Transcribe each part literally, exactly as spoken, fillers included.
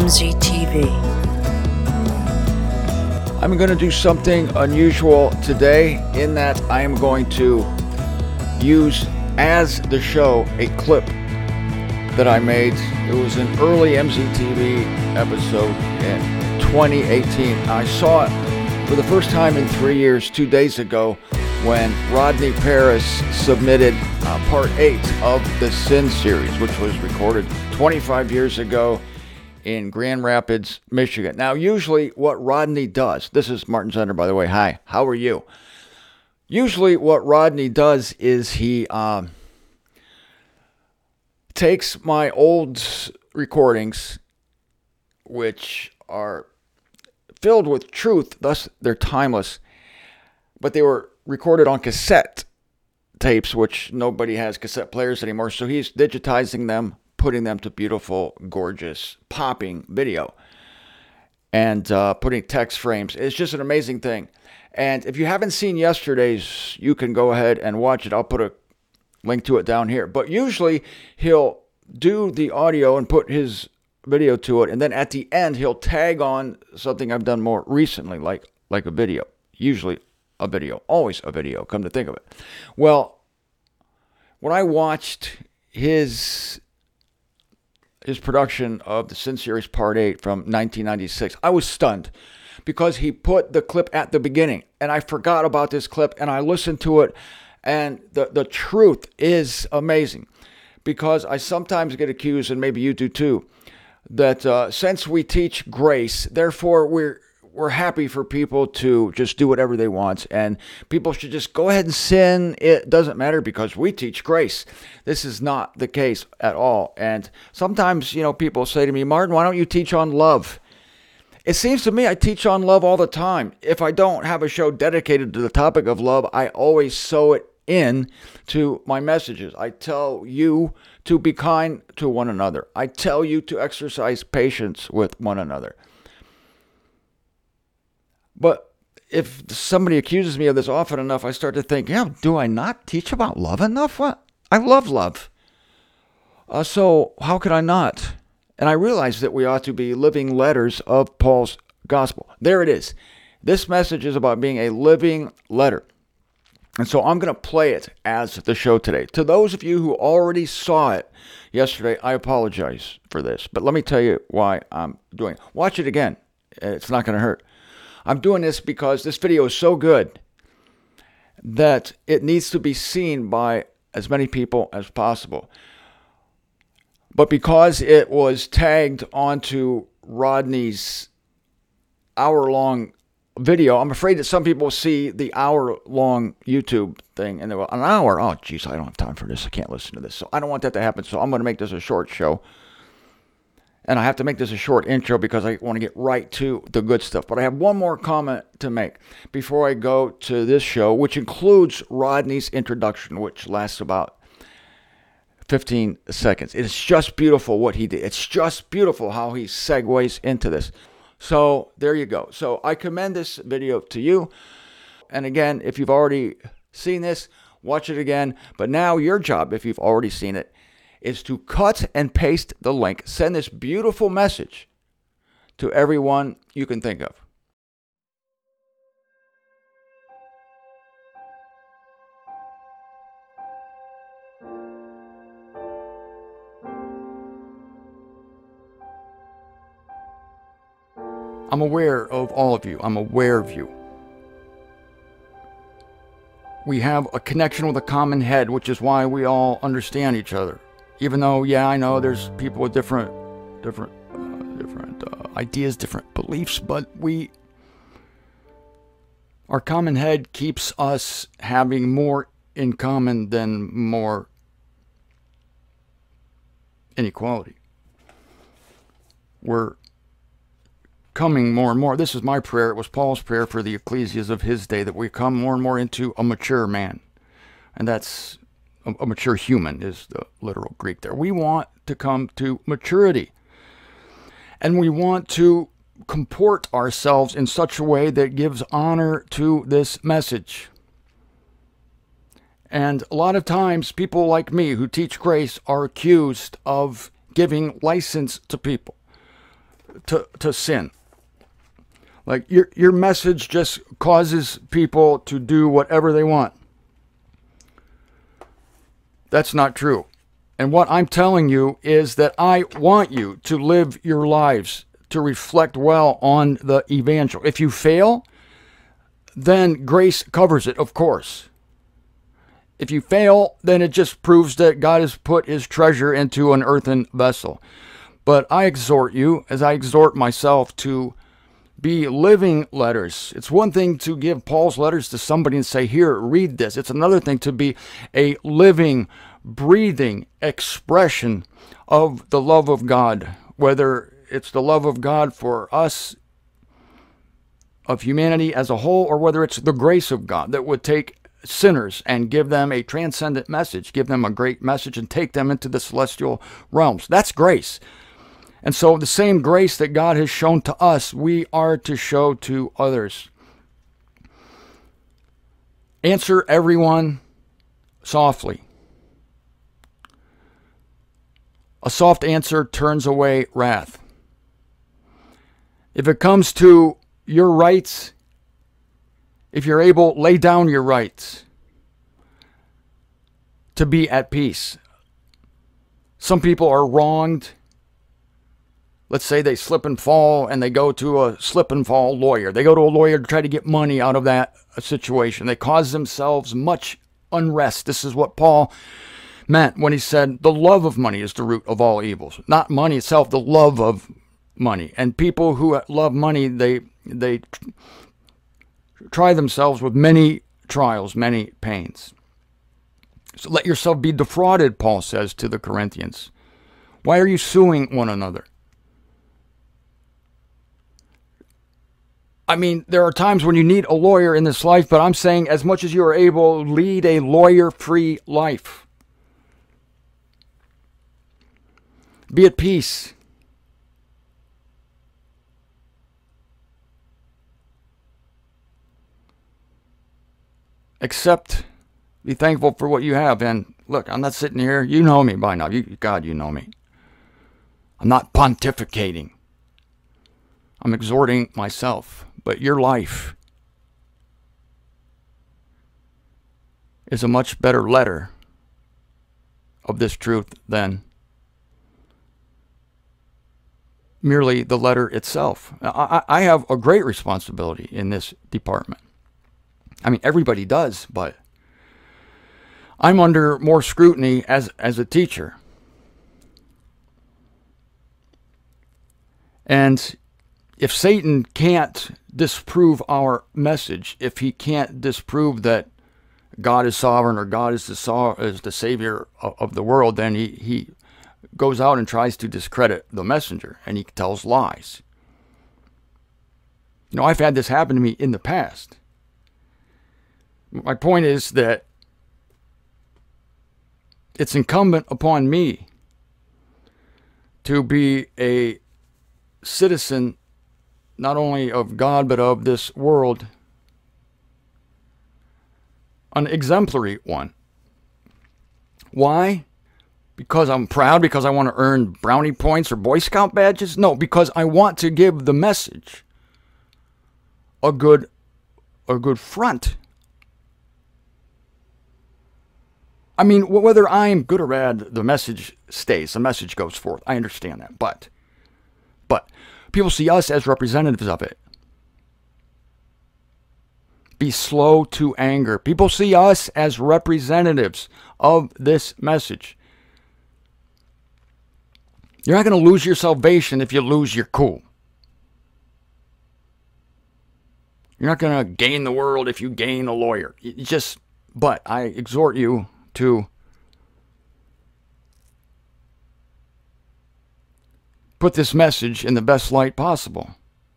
M Z T V. I'm going to do something unusual today in that I am going to use as the show a clip that I made. It was an early M Z T V episode in twenty eighteen. I saw it for the first time in three years two days ago when Rodney Paris submitted uh, part eight of the Sin series, which was recorded twenty-five years ago in Grand Rapids, Michigan. Now, usually what Rodney does, this is Martin Zender, by the way. Hi, how are you? Usually what Rodney does is he um, takes my old recordings, which are filled with truth, thus they're timeless, but they were recorded on cassette tapes, which nobody has cassette players anymore, so he's digitizing them, putting them to beautiful, gorgeous, popping video, and uh, putting text frames. It's just an amazing thing. And if you haven't seen yesterday's, you can go ahead and watch it. I'll put a link to it down here. But usually he'll do the audio and put his video to it, and then at the end he'll tag on something I've done more recently, like like a video. Usually a video, always a video, come to think of it. Well, when I watched his his production of the Sin Series Part eight from nineteen ninety-six, I was stunned because he put the clip at the beginning, and I forgot about this clip, and I listened to it, and the, the truth is amazing, because I sometimes get accused, and maybe you do too, that uh, since we teach grace, therefore we're we're happy for people to just do whatever they want, and people should just go ahead and sin. It doesn't matter because we teach grace. This is not the case at all. And sometimes, you know, people say to me, Martin, why don't you teach on love? It seems to me I teach on love all the time. If I don't have a show dedicated to the topic of love, I always sew it in to my messages. I tell you to be kind to one another. I tell you to exercise patience with one another. But if somebody accuses me of this often enough, I start to think, yeah, do I not teach about love enough? What? I love love. Uh, so how could I not? And I realize that we ought to be living letters of Paul's gospel. There it is. This message is about being a living letter. And so I'm going to play it as the show today. To those of you who already saw it yesterday, I apologize for this. But let me tell you why I'm doing it. Watch it again. It's not going to hurt. I'm doing this because this video is so good that it needs to be seen by as many people as possible. But because it was tagged onto Rodney's hour-long video, I'm afraid that some people see the hour-long YouTube thing and they go, an hour? Oh, geez, I don't have time for this. I can't listen to this. So I don't want that to happen. So I'm going to make this a short show. And I have to make this a short intro because I want to get right to the good stuff. But I have one more comment to make before I go to this show, which includes Rodney's introduction, which lasts about fifteen seconds. It's just beautiful what he did. It's just beautiful how he segues into this. So there you go. So I commend this video to you. And again, if you've already seen this, watch it again. But now your job, if you've already seen it, is to cut and paste the link. Send this beautiful message to everyone you can think of. I'm aware of all of you. I'm aware of you. We have a connection with a common head, which is why we all understand each other. Even though, yeah, I know there's people with different, different, uh, different uh, ideas, different beliefs, but we, our common head keeps us having more in common than more inequality. We're coming more and more. This is my prayer. It was Paul's prayer for the ecclesias of his day, that we come more and more into a mature man, and that's a mature human is the literal Greek there. We want to come to maturity. And we want to comport ourselves in such a way that gives honor to this message. And a lot of times, people like me who teach grace are accused of giving license to people. to, to sin. Like your your message just causes people to do whatever they want. That's not true. And what I'm telling you is that I want you to live your lives to reflect well on the evangel. If you fail, then grace covers it, of course. If you fail, then it just proves that God has put his treasure into an earthen vessel. But I exhort you, as I exhort myself, to be living letters. It's one thing to give Paul's letters to somebody and say, here, read this. It's another thing to be a living, breathing expression of the love of God, whether it's the love of God for us, of humanity as a whole, or whether it's the grace of God that would take sinners and give them a transcendent message, give them a great message and take them into the celestial realms. That's grace. And so the same grace that God has shown to us, we are to show to others. Answer everyone softly. A soft answer turns away wrath. If it comes to your rights, if you're able, lay down your rights to be at peace. Some people are wronged. Let's say they slip and fall and they go to a slip and fall lawyer. They go to a lawyer to try to get money out of that situation. They cause themselves much unrest. This is what Paul meant when he said the love of money is the root of all evils. Not money itself, the love of money. And people who love money, they they try themselves with many trials, many pains. So let yourself be defrauded, Paul says to the Corinthians. Why are you suing one another? I mean, there are times when you need a lawyer in this life, but I'm saying as much as you are able, lead a lawyer-free life. Be at peace. Accept, be thankful for what you have. And look, I'm not sitting here. You know me by now. You, God, you know me. I'm not pontificating. I'm exhorting myself. But your life is a much better letter of this truth than merely the letter itself. I, I have a great responsibility in this department. I mean, everybody does, but I'm under more scrutiny as, as a teacher. And if Satan can't disprove our message, if he can't disprove that God is sovereign or God is the, so, is the Savior of, of the world, then he, he goes out and tries to discredit the messenger, and he tells lies. You know, I've had this happen to me in the past. My point is that it's incumbent upon me to be a citizen not only of God, but of this world, an exemplary one. Why? Because I'm proud, because I want to earn brownie points or Boy Scout badges? No, because I want to give the message a good, a good front. I mean, whether I'm good or bad, the message stays, the message goes forth. I understand that, but, but, people see us as representatives of it. Be slow to anger. People see us as representatives of this message. You're not going to lose your salvation if you lose your cool. You're not going to gain the world if you gain a lawyer. You just, but I exhort you to put this message in the best light possible.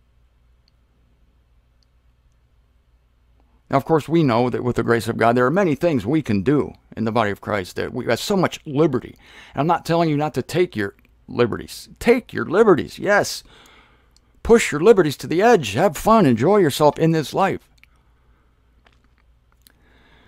Now, of course, we know that with the grace of God, there are many things we can do in the body of Christ that we have so much liberty. And I'm not telling you not to take your liberties. Take your liberties, yes. Push your liberties to the edge. Have fun. Enjoy yourself in this life.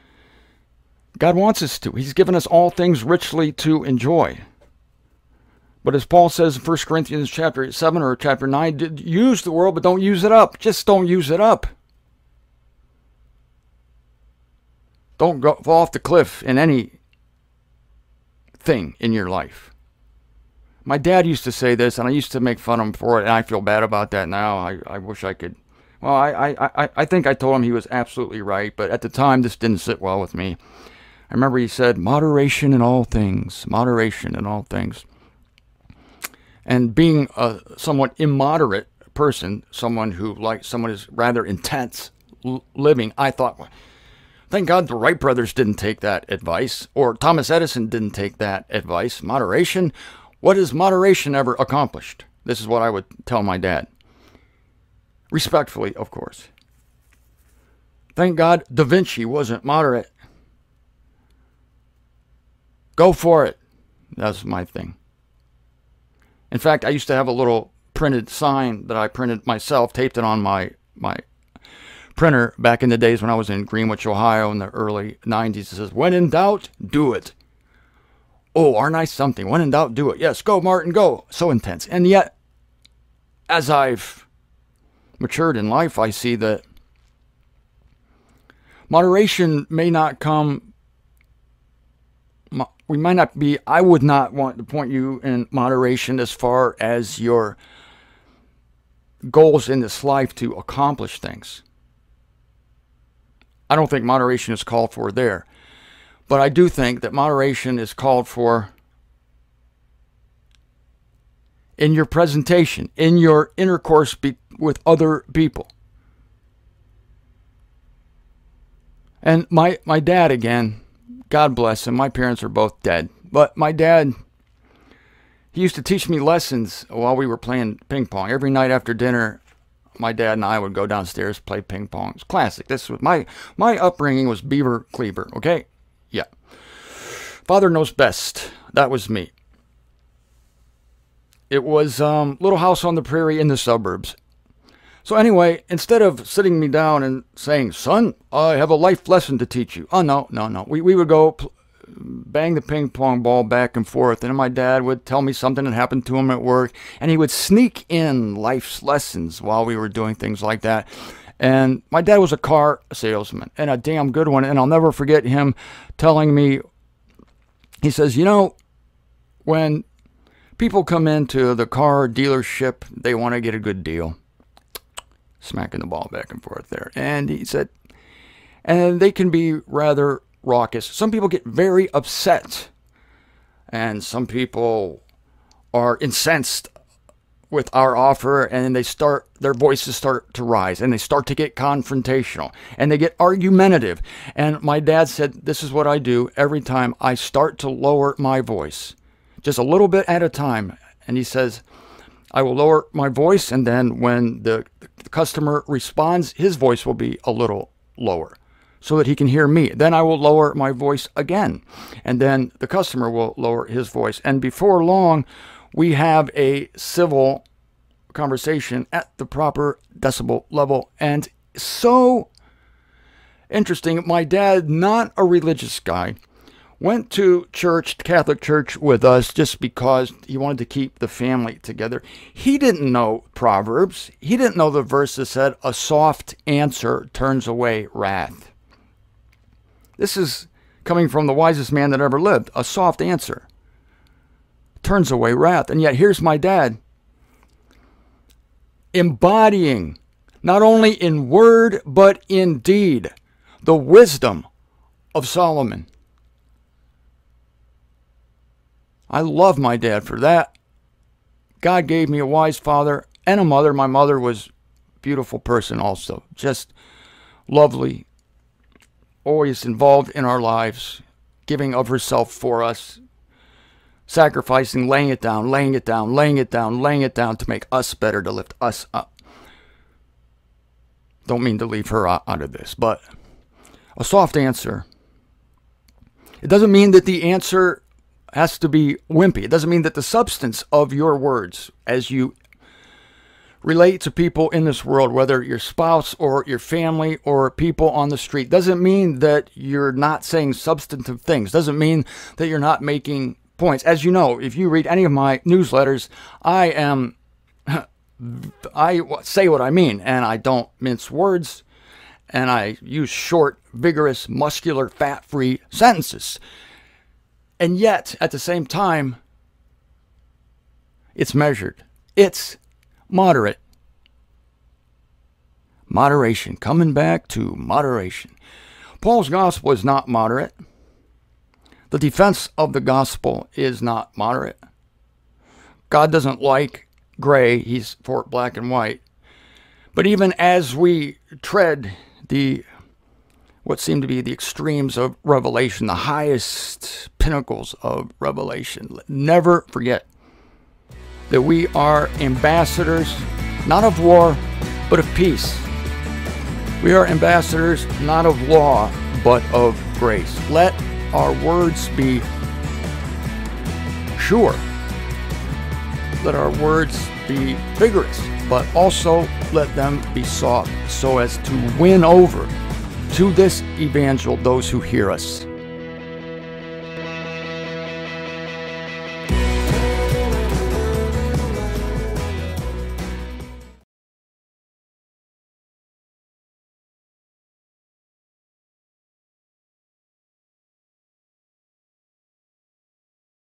God wants us to. He's given us all things richly to enjoy. But as Paul says in First Corinthians chapter seven or chapter nine, use the world, but don't use it up. Just don't use it up. Don't go, fall off the cliff in any thing in your life. My dad used to say this, and I used to make fun of him for it, and I feel bad about that now. I, I wish I could. Well, I, I, I, I think I told him he was absolutely right, but at the time, this didn't sit well with me. I remember he said, moderation in all things, moderation in all things. And being a somewhat immoderate person, someone who like someone is rather intense living, I thought, well, thank God the Wright brothers didn't take that advice, or Thomas Edison didn't take that advice. Moderation, what has moderation ever accomplished? This is what I would tell my dad. Respectfully, of course. Thank God Da Vinci wasn't moderate. Go for it. That's my thing. In fact, I used to have a little printed sign that I printed myself, taped it on my, my printer back in the days when I was in Greenwich, Ohio in the early nineties. It says, when in doubt, do it. Oh, aren't I something? When in doubt, do it. Yes, go, Martin, go. So intense. And yet, as I've matured in life, I see that moderation may not come. We might not be, I would not want to point you in moderation as far as your goals in this life to accomplish things. I don't think moderation is called for there. But I do think that moderation is called for in your presentation, in your intercourse be- with other people. And my, my dad, again, God bless him. My parents are both dead. But my dad, he used to teach me lessons while we were playing ping pong. Every night after dinner, my dad and I would go downstairs, play ping pong. It's classic. This was my my upbringing was Beaver Cleaver, okay? Yeah. Father knows best. That was me. It was um little house on the prairie in the suburbs. So anyway, instead of sitting me down and saying, son, I have a life lesson to teach you. Oh, no, no, no. We, we would go pl- bang the ping pong ball back and forth. And my dad would tell me something that happened to him at work. And he would sneak in life's lessons while we were doing things like that. And my dad was a car salesman and a damn good one. And I'll never forget him telling me, he says, you know, when people come into the car dealership, they want to get a good deal. Smacking the ball back and forth there. And he said, and they can be rather raucous. Some people get very upset. And some people are incensed with our offer, and they start, their voices start to rise, and they start to get confrontational, and they get argumentative. And my dad said, this is what I do every time I start to lower my voice, just a little bit at a time. And he says, I will lower my voice, and then when the, the customer responds, his voice will be a little lower so that he can hear me. Then I will lower my voice again, and then the customer will lower his voice. And before long, we have a civil conversation at the proper decibel level. And so interesting, my dad, not a religious guy, went to church, Catholic church, with us just because he wanted to keep the family together. He didn't know Proverbs. He didn't know the verse that said, a soft answer turns away wrath. This is coming from the wisest man that ever lived. A soft answer turns away wrath. And yet here's my dad embodying, not only in word, but in deed, the wisdom of Solomon. I love my dad for that. God gave me a wise father and a mother. My mother was a beautiful person also. Just lovely. Always involved in our lives. Giving of herself for us. Sacrificing, laying it down, laying it down, laying it down, laying it down to make us better, to lift us up. Don't mean to leave her out of this, but a soft answer. It doesn't mean that the answer has to be wimpy. It doesn't mean that the substance of your words as you relate to people in this world, whether your spouse or your family or people on the street, doesn't mean that you're not saying substantive things. Doesn't mean that you're not making points. As you know, if you read any of my newsletters, I am, I say what I mean, and I don't mince words, and I use short, vigorous, muscular, fat-free sentences. And yet, at the same time, it's measured. It's moderate. Moderation. Coming back to moderation. Paul's gospel is not moderate. The defense of the gospel is not moderate. God doesn't like gray. He's for black and white. But even as we tread the what seem to be the extremes of Revelation, the highest pinnacles of Revelation, never forget that we are ambassadors, not of war, but of peace. We are ambassadors, not of law, but of grace. Let our words be sure. Let our words be vigorous, but also let them be soft, so as to win over to this evangel those who hear us.